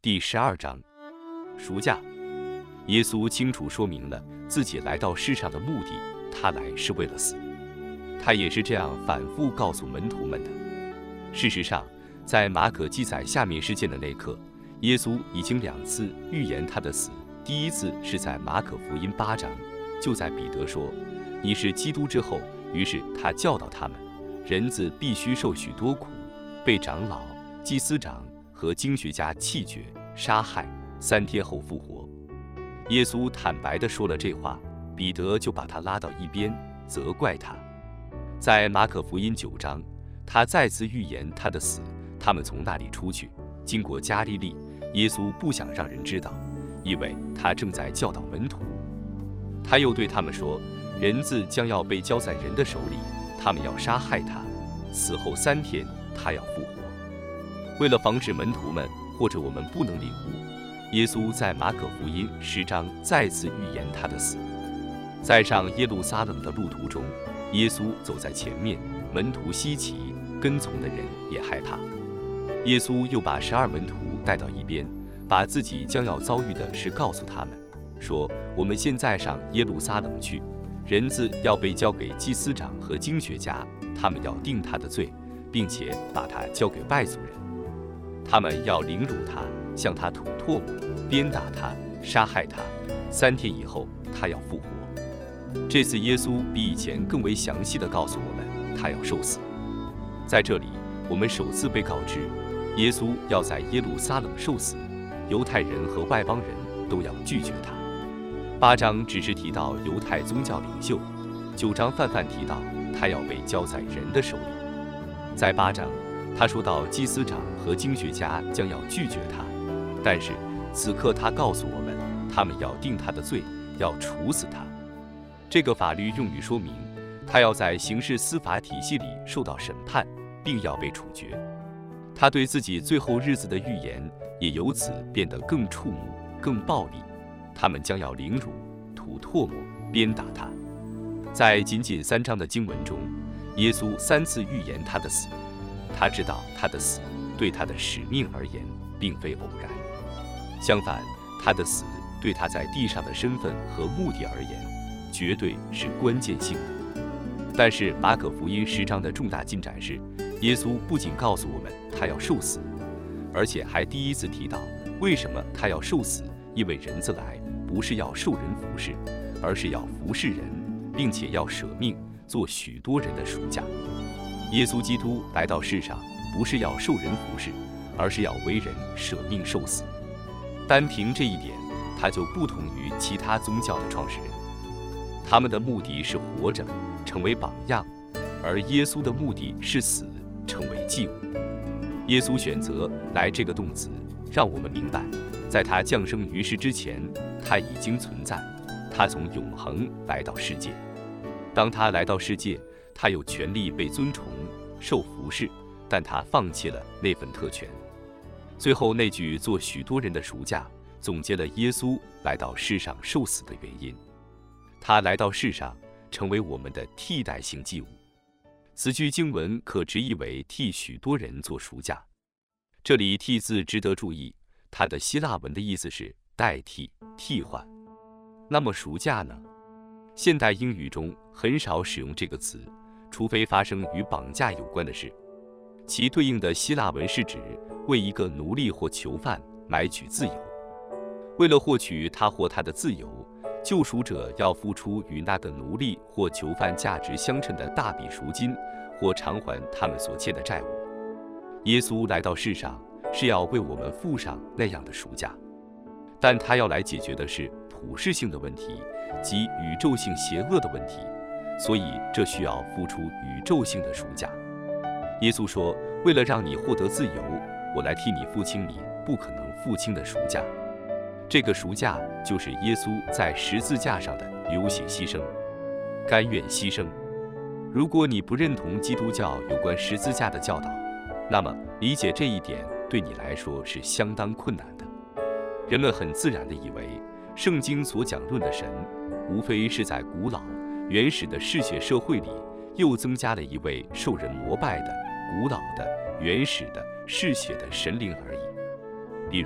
第12章，赎价。耶稣清楚说明了自己来到世上的目的，他来是为了死。他也是这样反复告诉门徒们的。事实上，在马可记载下面事件的那刻，耶稣已经2次预言他的死。第一次是在马可福音8章，就在彼得说你是基督之后，于是他教导他们，人子必须受许多苦，被长老、祭司长和经学家弃绝、杀害，3天后复活。耶稣坦白地说了这话，彼得就把他拉到一边，责怪他。在马可福音9章，他再次预言他的死。他们从那里出去，经过加利利。耶稣不想让人知道，因为他正在教导门徒。他又对他们说，人子将要被交在人的手里，他们要杀害他，死后3天他要复活。为了防止门徒们或者我们不能领悟，耶稣在马可福音10章再次预言他的死。在上耶路撒冷的路途中，耶稣走在前面，门徒稀奇，跟从的人也害怕。耶稣又把12门徒带到一边，把自己将要遭遇的事告诉他们，说我们现在上耶路撒冷去，人子要被交给祭司长和经学家，他们要定他的罪，并且把他交给外族人。他们要凌辱他，向他吐唾沫，鞭打他，杀害他，3天以后他要复活。这次耶稣比以前更为详细地告诉我们，他要受死。在这里，我们首次被告知，耶稣要在耶路撒冷受死，犹太人和外邦人都要拒绝他。8章只是提到犹太宗教领袖，9章泛泛提到他要被交在人的手里。在8章，他说到祭司长和经学家将要拒绝他，但是此刻他告诉我们，他们要定他的罪，要处死他。这个法律用语说明，他要在刑事司法体系里受到审判，并要被处决。他对自己最后日子的预言也由此变得更触目、更暴力。他们将要凌辱、吐唾沫、鞭打他。在仅3章的经文中，耶稣3次预言他的死。他知道他的死对他的使命而言并非偶然，相反，他的死对他在地上的身份和目的而言绝对是关键性的。但是马可福音10章的重大进展是，耶稣不仅告诉我们他要受死，而且还第一次提到为什么他要受死，因为人子来不是要受人服侍，而是要服侍人，并且要舍命做许多人的赎价。耶稣基督来到世上不是要受人服侍，而是要为人舍命受死。单凭这一点，他就不同于其他宗教的创始人。他们的目的是活着，成为榜样，而耶稣的目的是死，成为祭物。耶稣选择来这个动词，让我们明白，在他降生于世之前，他已经存在，他从永恒来到世界。当他来到世界，他有权利被尊崇、受服侍，但他放弃了那份特权。最后那句做许多人的赎价，总结了耶稣来到世上受死的原因。他来到世上，成为我们的替代性祭物。此句经文可直译为替许多人做赎价。这里替字值得注意，它的希腊文的意思是代替、替换。那么赎价呢？现代英语中很少使用这个词，除非发生与绑架有关的事。其对应的希腊文是指为一个奴隶或囚犯买取自由。为了获取他或他的自由，救赎者要付出与那个奴隶或囚犯价值相称的大笔赎金，或偿还他们所欠的债务。耶稣来到世上是要为我们付上那样的赎价，但他要来解决的是普世性的问题，即宇宙性邪恶的问题，所以这需要付出宇宙性的赎价。耶稣说，为了让你获得自由，我来替你付清你不可能付清的赎价。这个赎价就是耶稣在十字架上的流血牺牲，甘愿牺牲。如果你不认同基督教有关十字架的教导，那么理解这一点对你来说是相当困难的。人们很自然地以为，圣经所讲论的神，无非是在古老原始的嗜血社会里，又增加了一位受人膜拜的、古老的、原始的、嗜血的神灵而已。比如，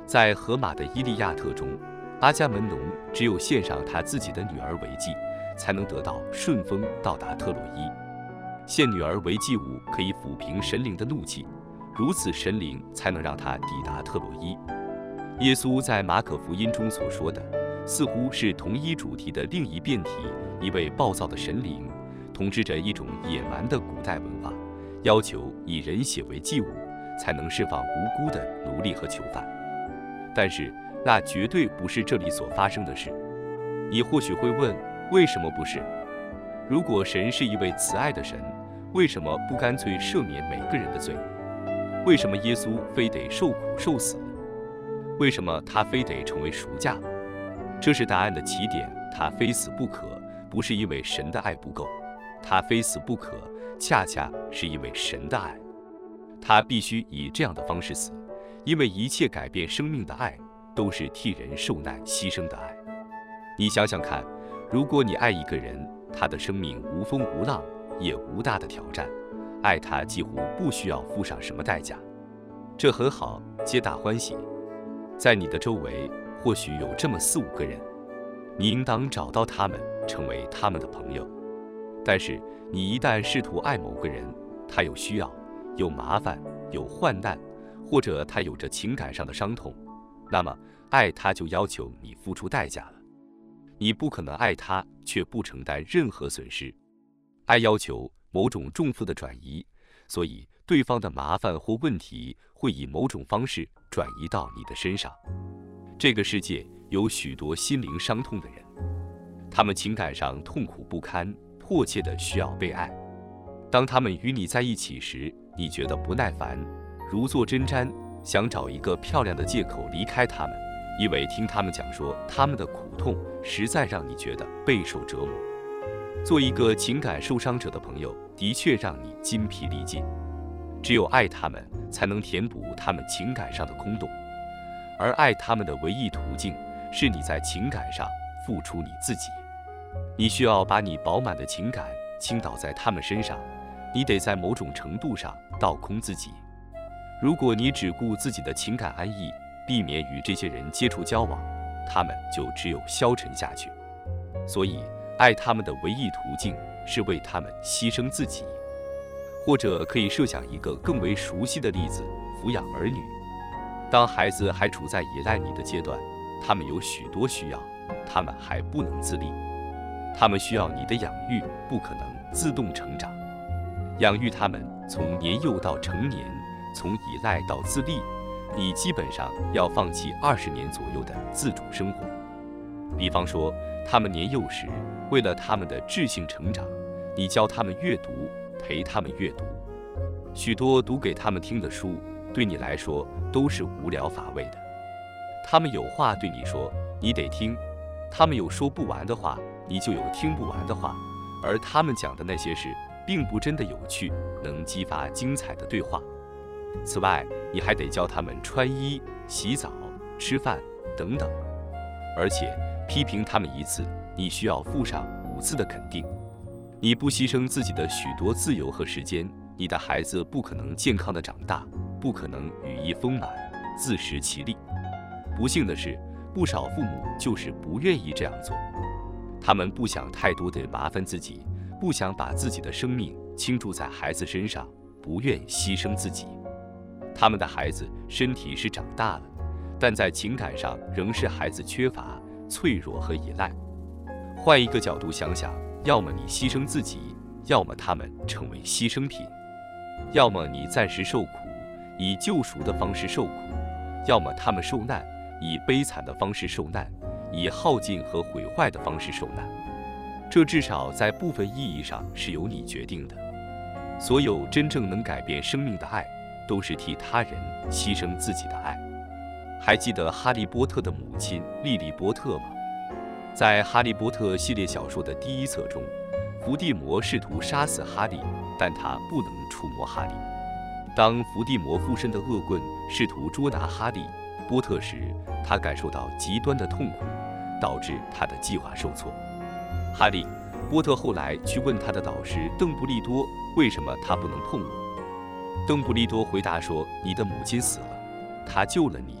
在荷马的《伊利亚特》中，阿伽门农只有献上他自己的女儿为祭，才能得到顺风到达特洛伊。献女儿为祭物可以抚平神灵的怒气，如此神灵才能让他抵达特洛伊。耶稣在马可福音中所说的，似乎是同一主题的另一变体，一位暴躁的神灵，统治着一种野蛮的古代文化，要求以人血为祭物，才能释放无辜的奴隶和囚犯。但是，那绝对不是这里所发生的事。你或许会问，为什么不是？如果神是一位慈爱的神，为什么不干脆赦免每个人的罪？为什么耶稣非得受苦受死？为什么他非得成为赎价？这是答案的起点。他非死不可，不是因为神的爱不够，他非死不可，恰恰是因为神的爱。他必须以这样的方式死，因为一切改变生命的爱，都是替人受难牺牲的爱。你想想看，如果你爱一个人，他的生命无风无浪，也无大的挑战，爱他几乎不需要付上什么代价，这很好，皆大欢喜。在你的周围，或许有这么4、5个人，你应当找到他们，成为他们的朋友。但是，你一旦试图爱某个人，他有需要，有麻烦，有患难，或者他有着情感上的伤痛，那么爱他就要求你付出代价了。你不可能爱他却不承担任何损失。爱要求某种重负的转移，所以对方的麻烦或问题会以某种方式转移到你的身上。这个世界有许多心灵伤痛的人，他们情感上痛苦不堪，迫切地需要被爱。当他们与你在一起时，你觉得不耐烦，如坐针毡，想找一个漂亮的借口离开他们，因为听他们讲说他们的苦痛实在让你觉得备受折磨。做一个情感受伤者的朋友，的确让你筋疲力尽。只有爱他们，才能填补他们情感上的空洞。而爱他们的唯一途径，是你在情感上付出你自己。你需要把你饱满的情感倾倒在他们身上，你得在某种程度上倒空自己。如果你只顾自己的情感安逸，避免与这些人接触交往，他们就只有消沉下去。所以，爱他们的唯一途径是为他们牺牲自己。或者可以设想一个更为熟悉的例子：抚养儿女。当孩子还处在依赖你的阶段，他们有许多需要，他们还不能自立，他们需要你的养育，不可能自动成长。养育他们从年幼到成年，从依赖到自立，你基本上要放弃20年左右的自主生活。比方说，他们年幼时，为了他们的智性成长，你教他们阅读，陪他们阅读。许多读给他们听的书，对你来说都是无聊乏味的。他们有话对你说，你得听；他们有说不完的话，你就有听不完的话。而他们讲的那些事，并不真的有趣，能激发精彩的对话。此外，你还得教他们穿衣、洗澡、吃饭等等。而且，批评他们1次，你需要附上5次的肯定。你不牺牲自己的许多自由和时间，你的孩子不可能健康的长大，不可能羽翼丰满，自食其力。不幸的是，不少父母就是不愿意这样做。他们不想太多的麻烦自己，不想把自己的生命倾注在孩子身上，不愿牺牲自己。他们的孩子身体是长大了，但在情感上仍是孩子缺乏、脆弱和依赖。换一个角度想想，要么你牺牲自己，要么他们成为牺牲品；要么你暂时受苦，以救赎的方式受苦；要么他们受难，以悲惨的方式受难，以耗尽和毁坏的方式受难。这至少在部分意义上是由你决定的。所有真正能改变生命的爱，都是替他人牺牲自己的爱。还记得哈利波特的母亲莉莉波特吗？在哈利波特系列小说的第1册中，伏地魔试图杀死哈利，但他不能触摸哈利。当伏地魔附身的恶棍试图捉拿哈利波特时，他感受到极端的痛苦，导致他的计划受挫。哈利波特后来去问他的导师邓布利多，为什么他不能碰我？邓布利多回答说，你的母亲死了，他救了你，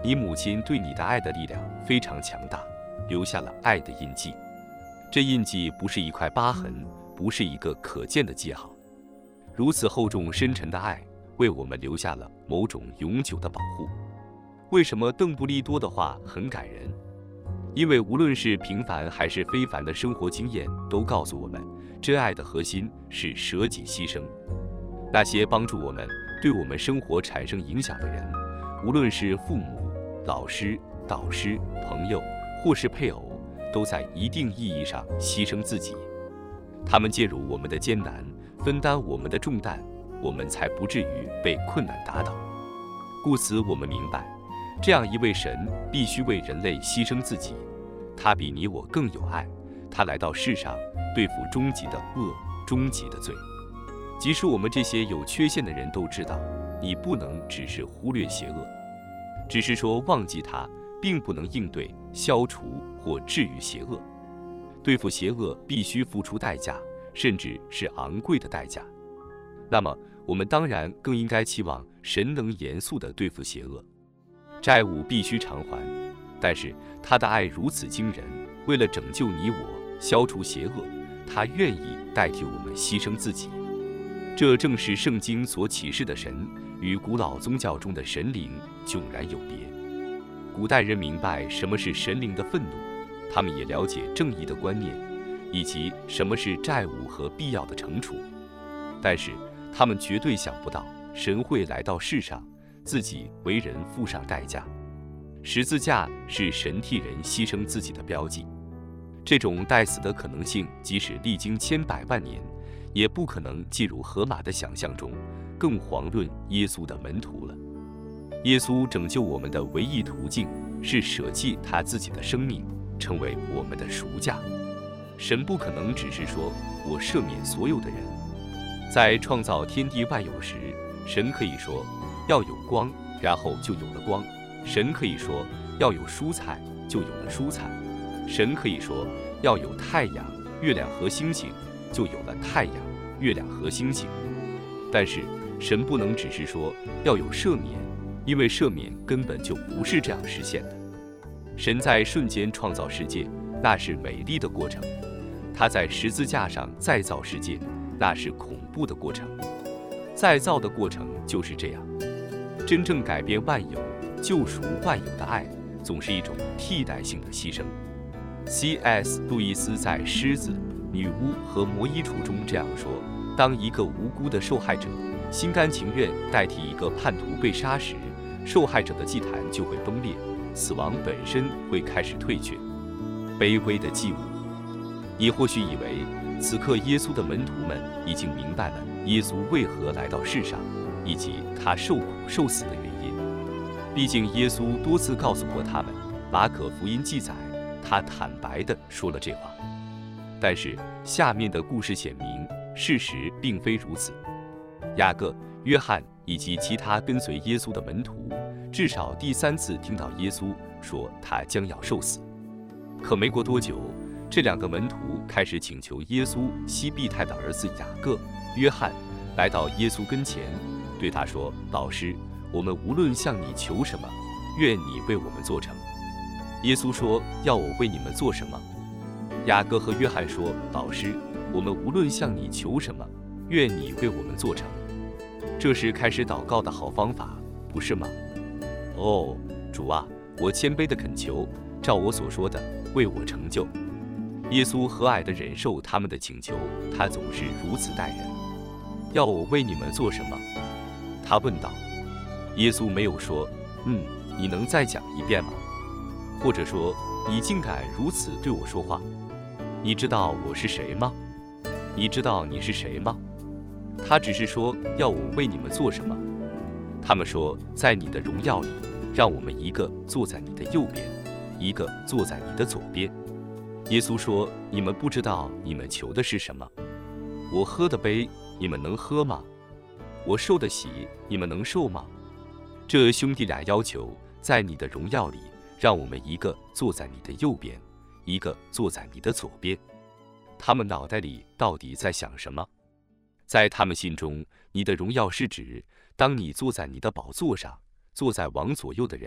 你母亲对你的爱的力量非常强大，留下了爱的印记。这印记不是一块疤痕，不是一个可见的记号。如此厚重深沉的爱，为我们留下了某种永久的保护。为什么邓布利多的话很感人？因为无论是平凡还是非凡的生活经验，都告诉我们，真爱的核心是舍己牺牲。那些帮助我们、对我们生活产生影响的人，无论是父母、老师、导师、朋友，或是配偶，都在一定意义上牺牲自己。他们介入我们的艰难，分担我们的重担，我们才不至于被困难打倒。故此，我们明白，这样一位神必须为人类牺牲自己。他比你我更有爱，他来到世上对付终极的恶、终极的罪。即使我们这些有缺陷的人都知道，你不能只是忽略邪恶，只是说忘记它，并不能应对、消除或治愈邪恶。对付邪恶必须付出代价，甚至是昂贵的代价。那么，我们当然更应该期望神能严肃地对付邪恶。债务必须偿还，但是他的爱如此惊人，为了拯救你我，消除邪恶，他愿意代替我们牺牲自己。这正是圣经所启示的神，与古老宗教中的神灵迥然有别。古代人明白什么是神灵的愤怒，他们也了解正义的观念，以及什么是债务和必要的惩处。但是他们绝对想不到，神会来到世上，自己为人付上代价。十字架是神替人牺牲自己的标记。这种待死的可能性，即使历经千百万年，也不可能进入荷马的想象中，更遑论耶稣的门徒了。耶稣拯救我们的唯一途径，是舍弃他自己的生命，成为我们的赎价。神不可能只是说我赦免所有的人。在创造天地万有时，神可以说要有光，然后就有了光。神可以说要有蔬菜，就有了蔬菜。神可以说要有太阳、月亮和星星，就有了太阳、月亮和星星。但是神不能只是说要有赦免，因为赦免根本就不是这样实现的。神在瞬间创造世界，那是美丽的过程；他在十字架上再造世界，那是恐怖的过程。再造的过程就是这样。真正改变万有、救赎万有的爱，总是一种替代性的牺牲。C.S. 路易斯在《狮子、女巫和魔衣橱》中这样说：当一个无辜的受害者心甘情愿代替一个叛徒被杀时，受害者的祭坛就会崩裂，死亡本身会开始退却。卑微的祭物。你或许以为此刻耶稣的门徒们已经明白了耶稣为何来到世上，以及他受苦受死的原因。毕竟耶稣多次告诉过他们，马可福音记载他坦白地说了这话。但是下面的故事显明，事实并非如此。雅各、约翰以及其他跟随耶稣的门徒，至少第3次听到耶稣说他将要受死。可没过多久，这2个门徒开始请求耶稣西庇太的儿子雅各、约翰来到耶稣跟前，对他说：老师，我们无论向你求什么，愿你为我们做成。耶稣说：要我为你们做什么？雅各和约翰说：老师，我们无论向你求什么，愿你为我们做成。这是开始祷告的好方法，不是吗？哦，主啊，我谦卑地恳求，照我所说的为我成就。耶稣和蔼地忍受他们的请求，他总是如此待人。要我为你们做什么？他问道。耶稣没有说：你能再讲一遍吗？或者说，你竟敢如此对我说话？你知道我是谁吗？你知道你是谁吗？他只是说要我为你们做什么。他们说，在你的荣耀里，让我们一个坐在你的右边，一个坐在你的左边。耶稣说：你们不知道你们求的是什么。我喝的杯，你们能喝吗？我受的洗，你们能受吗？这兄弟俩要求，在你的荣耀里，让我们一个坐在你的右边，一个坐在你的左边。他们脑袋里到底在想什么？在他们心中，你的荣耀是指，当你坐在你的宝座上，坐在王左右的人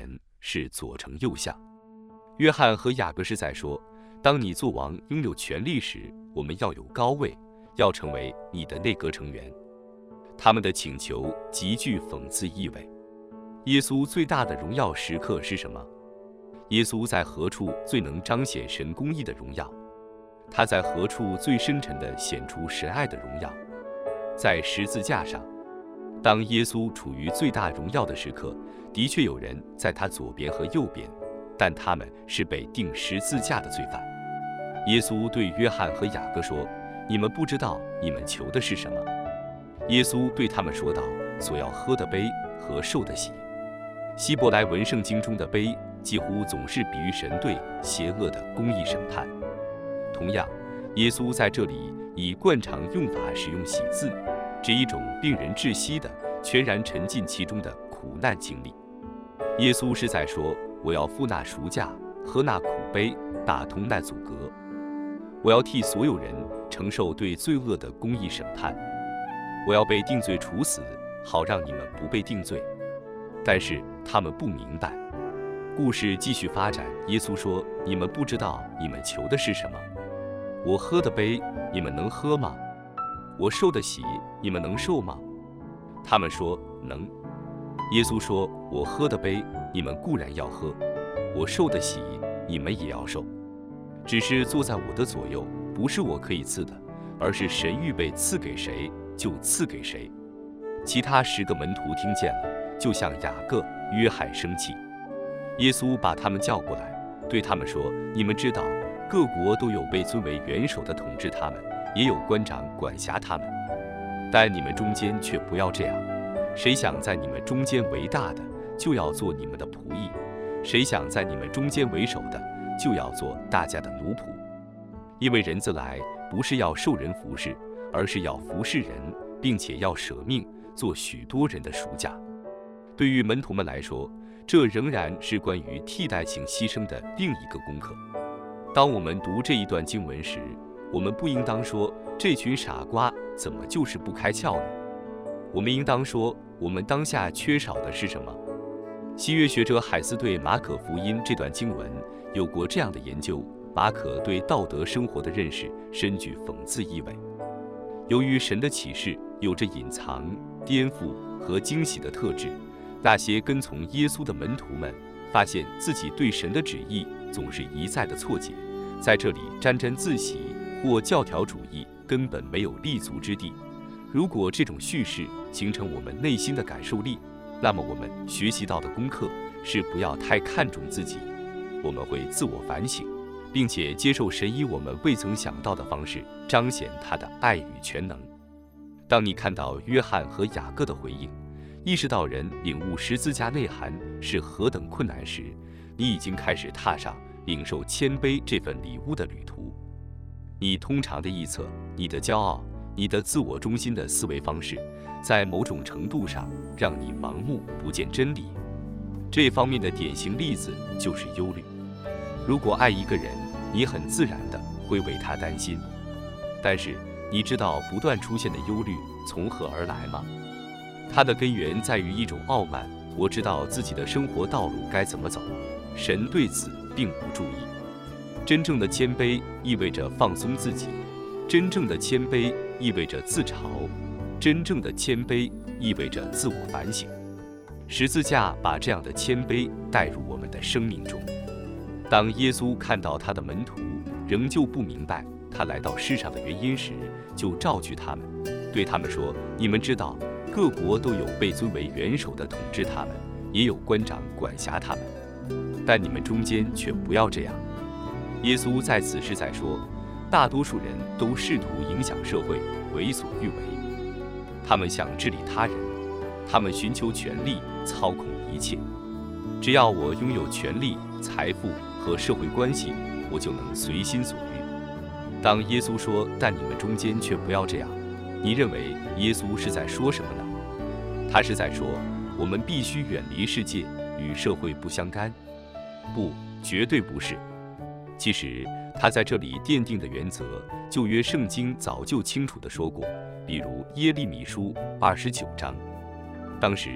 是左丞右相。约翰和雅各是在说，当你做王拥有权力时，我们要有高位，要成为你的内阁成员。他们的请求极具讽刺意味。耶稣最大的荣耀时刻是什么？耶稣在何处最能彰显神公义的荣耀？他在何处最深沉地显出神爱的荣耀？在十字架上。当耶稣处于最大荣耀的时刻，的确有人在他左边和右边，但他们是被钉十字架的罪犯。耶稣对约翰和雅各说：“你们不知道你们求的是什么。”耶稣对他们说道：“所要喝的杯和受的洗。”希伯来文圣经中的杯几乎总是比喻神对邪恶的公义审判。同样，耶稣在这里以惯常用法使用洗字，指一种令人窒息的、全然沉浸其中的苦难经历。耶稣是在说：“我要付那赎价，喝那苦杯，打通那阻隔。我要替所有人承受对罪恶的公义审判。我要被定罪处死，好让你们不被定罪。”但是他们不明白。故事继续发展，耶稣说：“你们不知道你们求的是什么。我喝的杯，你们能喝吗？我受的洗，你们能受吗？”他们说：“能。”耶稣说：“我喝的杯，你们固然要喝；我受的洗，你们也要受。只是坐在我的左右，不是我可以赐的，而是神预备赐给谁就赐给谁。”其他10个门徒听见了，就向雅各、约翰生气。耶稣把他们叫过来，对他们说：“你们知道，各国都有被尊为元首的统治他们，也有官长管辖他们。但你们中间却不要这样。谁想在你们中间为大的，就要做你们的仆役；谁想在你们中间为首的，就要做大家的奴仆。因为人子来，不是要受人服侍，而是要服侍人，并且要舍命，做许多人的赎价。”对于门徒们来说，这仍然是关于替代性牺牲的另一个功课。当我们读这一段经文时，我们不应当说这群傻瓜怎么就是不开窍呢？我们应当说，我们当下缺少的是什么？西约学者海斯对马可福音这段经文有过这样的研究：马可对道德生活的认识深具讽刺意味。由于神的启示有着隐藏、颠覆和惊喜的特质，那些跟从耶稣的门徒们发现自己对神的旨意总是一再的错解，在这里沾沾自喜或教条主义根本没有立足之地。如果这种叙事形成我们内心的感受力，那么我们学习到的功课是不要太看重自己，我们会自我反省，并且接受神以我们未曾想到的方式彰显他的爱与全能。当你看到约翰和雅各的回应，意识到人领悟十字架内涵是何等困难时，你已经开始踏上领受谦卑这份礼物的旅途。你通常的臆测，你的骄傲，你的自我中心的思维方式，在某种程度上让你盲目不见真理。这方面的典型例子就是忧虑。如果爱一个人，你很自然地会为他担心，但是你知道不断出现的忧虑从何而来吗？它的根源在于一种傲慢，我知道自己的生活道路该怎么走，神对此并不注意。真正的谦卑意味着放松自己，真正的谦卑意味着自嘲，真正的谦卑意味着自我反省。十字架把这样的谦卑带入我们的生命中。当耶稣看到他的门徒仍旧不明白他来到世上的原因时，就召聚他们，对他们说：“你们知道，各国都有被尊为元首的统治他们，也有官长管辖他们，但你们中间却不要这样。”耶稣在此是在说，大多数人都试图影响社会，为所欲为。他们想治理他人，他们寻求权力，操控一切。只要我拥有权力、财富和社会关系，我就能随心所欲。当耶稣说“但你们中间却不要这样”，你认为耶稣是在说什么呢？他是在说我们必须远离世界，与社会不相干？不，绝对不是。其实他在这里奠定的原则，旧约圣经早就清楚地说过，比如耶利米书29章。当时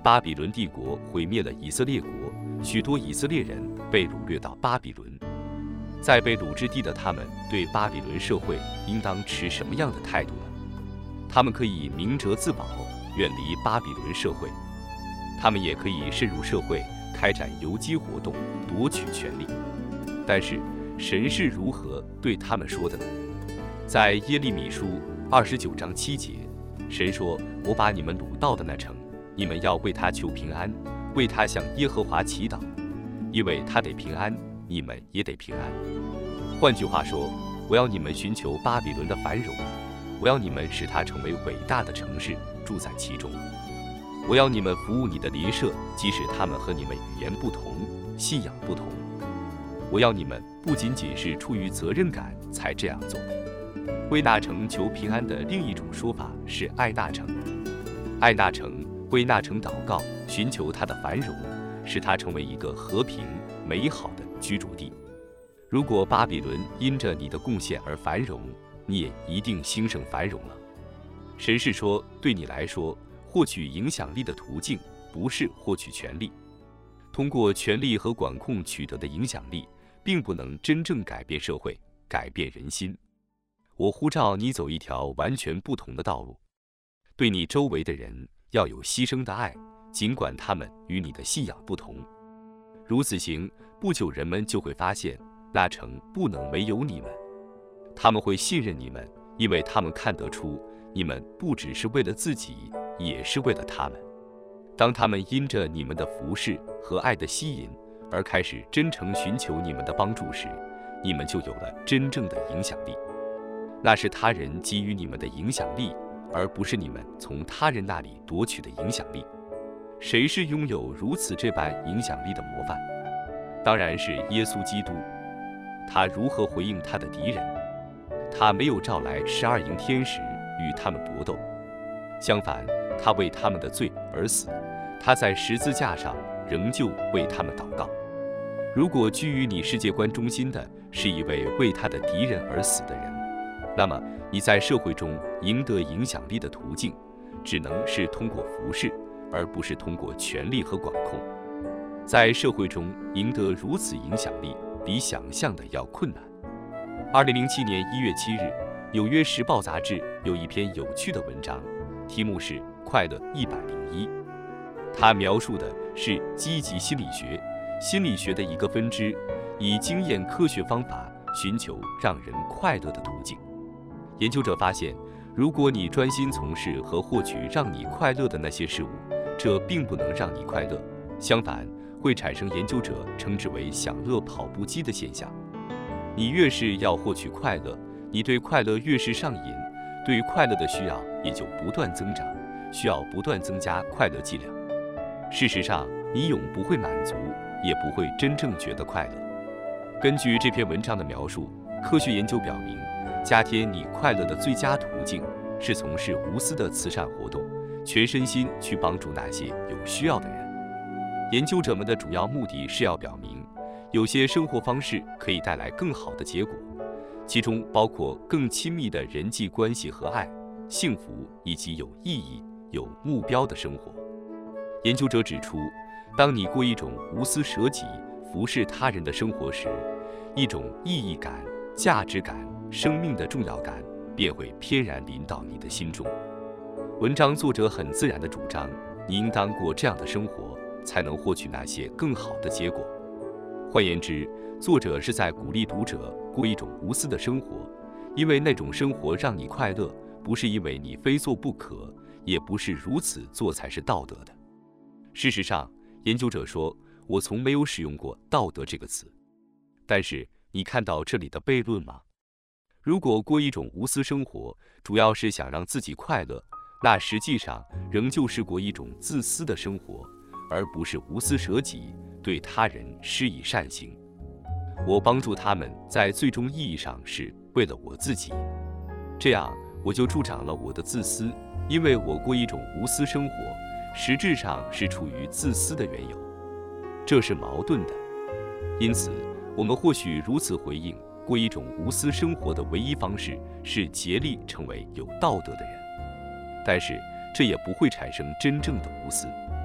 巴比伦帝国毁灭了以色列国，许多以色列人被掳掠到巴比伦。在被掳之地的他们，对巴比伦社会应当持什么样的态度呢？他们可以明哲自保，远离巴比伦社会；他们也可以渗入社会，开展游击活动，夺取权力。但是，神是如何对他们说的呢？在耶利米书29章7节，神说：“我把你们掳到的那城，你们要为他求平安，为他向耶和华祈祷，因为他得平安，你们也得平安。”换句话说，我要你们寻求巴比伦的繁荣，我要你们使它成为伟大的城市，住在其中。我要你们服务你的邻舍，即使他们和你们语言不同，信仰不同。我要你们不仅仅是出于责任感才这样做。为那城求平安的另一种说法是爱那城。爱那城，为那城祷告，寻求它的繁荣，使它成为一个和平美好的居住地。如果巴比伦因着你的贡献而繁荣，你也一定兴盛繁荣了。神是说，对你来说，获取影响力的途径不是获取权力。通过权力和管控取得的影响力，并不能真正改变社会，改变人心。我呼召你走一条完全不同的道路，对你周围的人要有牺牲的爱，尽管他们与你的信仰不同。如此行，不久人们就会发现，那城不能没有你们。他们会信任你们，因为他们看得出，你们不只是为了自己，也是为了他们。当他们因着你们的服事和爱的吸引，而开始真诚寻求你们的帮助时，你们就有了真正的影响力。那是他人给予你们的影响力，而不是你们从他人那里夺取的影响力。谁是拥有如此这般影响力的模范？当然是耶稣基督。他如何回应他的敌人？他没有召来12营天使与他们搏斗，相反，他为他们的罪而死。他在十字架上仍旧为他们祷告。如果居于你世界观中心的是一位为他的敌人而死的人，那么你在社会中赢得影响力的途径，只能是通过服事，而不是通过权力和管控。在社会中赢得如此影响力，比想象的要困难。2007年1月7日，《纽约时报》杂志有一篇有趣的文章，题目是《快乐101》。它描述的是积极心理学，心理学的一个分支，以经验科学方法寻求让人快乐的途径。研究者发现，如果你专心从事和获取让你快乐的那些事物，这并不能让你快乐，相反，会产生研究者称之为享乐跑步机的现象。你越是要获取快乐，你对快乐越是上瘾，对快乐的需要也就不断增长，需要不断增加快乐剂量。事实上，你永不会满足，也不会真正觉得快乐。根据这篇文章的描述，科学研究表明，加添你快乐的最佳途径是从事无私的慈善活动，全身心去帮助那些有需要的人。研究者们的主要目的是要表明，有些生活方式可以带来更好的结果，其中包括更亲密的人际关系和爱、幸福以及有意义、有目标的生活。研究者指出，当你过一种无私舍己、服侍他人的生活时，一种意义感、价值感、生命的重要感便会翩然临到你的心中。文章作者很自然地主张，你应当过这样的生活，才能获取那些更好的结果。换言之，作者是在鼓励读者过一种无私的生活，因为那种生活让你快乐，不是因为你非做不可，也不是如此做才是道德的。事实上，研究者说，我从没有使用过道德这个词。但是，你看到这里的悖论吗？如果过一种无私生活，主要是想让自己快乐，那实际上仍旧是过一种自私的生活，而不是无私舍己，对他人施以善行。我帮助他们，在最终意义上是为了我自己，这样我就助长了我的自私，因为我过一种无私生活，实质上是处于自私的缘由，这是矛盾的。因此，我们或许如此回应，过一种无私生活的唯一方式是竭力成为有道德的人，但是这也不会产生真正的无私。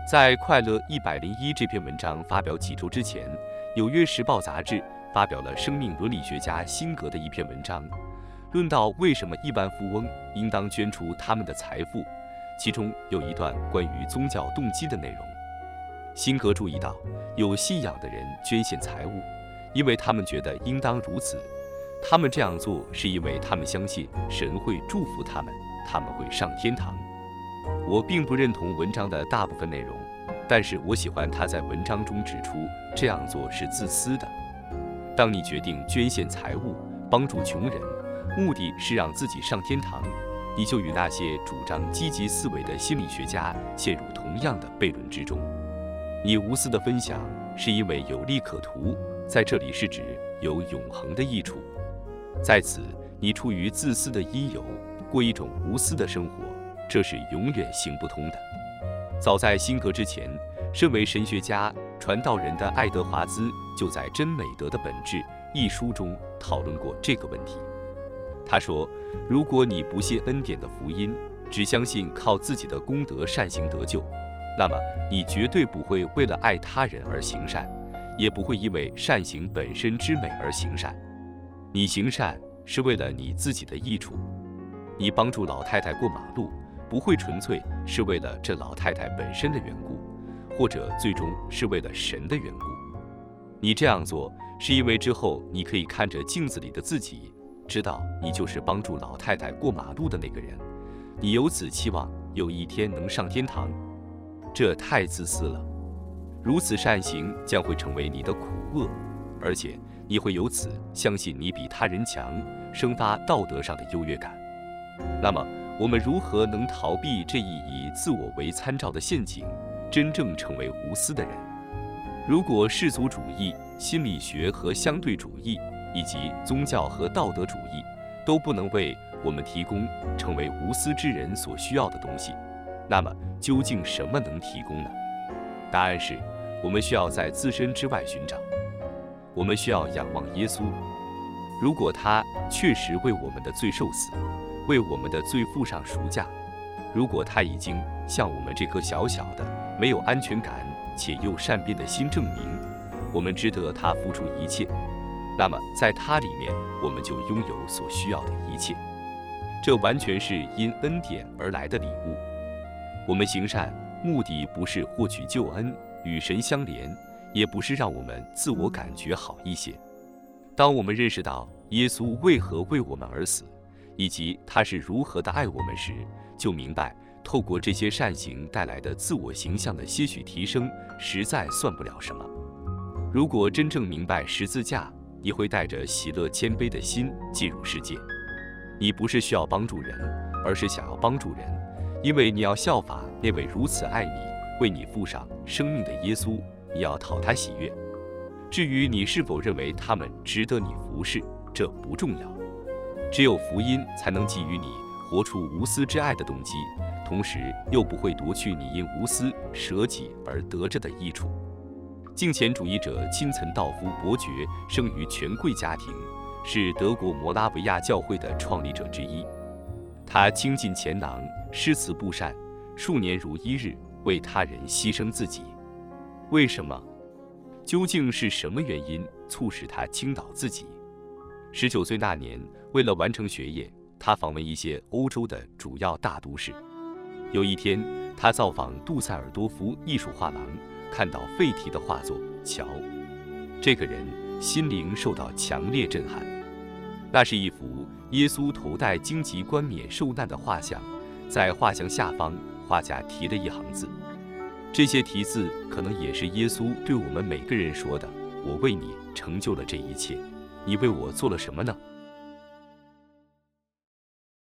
在《快乐101》这篇文章发表几周之前，《纽约时报》杂志发表了生命伦理学家辛格的一篇文章，论到为什么亿万富翁应当捐出他们的财富，其中有一段关于宗教动机的内容。辛格注意到，有信仰的人捐献财物，因为他们觉得应当如此。他们这样做是因为他们相信神会祝福他们，他们会上天堂。我并不认同文章的大部分内容，但是我喜欢他在文章中指出，这样做是自私的。当你决定捐献财物，帮助穷人，目的是让自己上天堂，你就与那些主张积极思维的心理学家陷入同样的悖论之中。你无私的分享是因为有利可图，在这里是指有永恒的益处。在此，你出于自私的因由，过一种无私的生活，这是永远行不通的。早在辛格之前，身为神学家、传道人的爱德华兹就在《真美德的本质》一书中讨论过这个问题。他说，如果你不信恩典的福音，只相信靠自己的功德善行得救，那么你绝对不会为了爱他人而行善，也不会因为善行本身之美而行善。你行善是为了你自己的益处。你帮助老太太过马路，不会纯粹是为了这老太太本身的缘故，或者最终是为了神的缘故。你这样做是因为之后你可以看着镜子里的自己，知道你就是帮助老太太过马路的那个人，你由此期望有一天能上天堂。这太自私了。如此善行将会成为你的苦厄，而且你会由此相信你比他人强，生发道德上的优越感。那么我们如何能逃避这一以自我为参照的陷阱，真正成为无私的人？如果世俗主义、心理学和相对主义，以及宗教和道德主义都不能为我们提供成为无私之人所需要的东西，那么究竟什么能提供呢？答案是，我们需要在自身之外寻找。我们需要仰望耶稣，如果他确实为我们的罪受死，为我们的罪付上赎价，如果他已经向我们这颗小小的、没有安全感且又善变的心证明，我们值得他付出一切，那么在他里面，我们就拥有所需要的一切。这完全是因恩典而来的礼物。我们行善，目的不是获取救恩、与神相连，也不是让我们自我感觉好一些。当我们认识到耶稣为何为我们而死，以及他是如何的爱我们时，就明白透过这些善行带来的自我形象的些许提升，实在算不了什么。如果真正明白十字架，你会带着喜乐谦卑的心进入世界。你不是需要帮助人，而是想要帮助人，因为你要效法那位如此爱你、为你付上生命的耶稣，你要讨他喜悦。至于你是否认为他们值得你服侍，这不重要。只有福音才能给予你活出无私之爱的动机，同时又不会夺去你因无私舍己而得着的益处。敬虔主义者金岑道夫伯爵生于权贵家庭，是德国摩拉维亚教会的创立者之一。他倾尽钱囊，施慈布善，数年如一日，为他人牺牲自己。为什么？究竟是什么原因促使他倾倒自己？19岁那年，为了完成学业，他访问一些欧洲的主要大都市。有一天，他造访杜塞尔多夫艺术画廊，看到费提的画作《瞧》，这个人心灵受到强烈震撼。那是一幅耶稣头戴荆棘冠冕受难的画像，在画像下方，画家提了一行字。这些题字可能也是耶稣对我们每个人说的：“我为你成就了这一切，你为我做了什么呢？”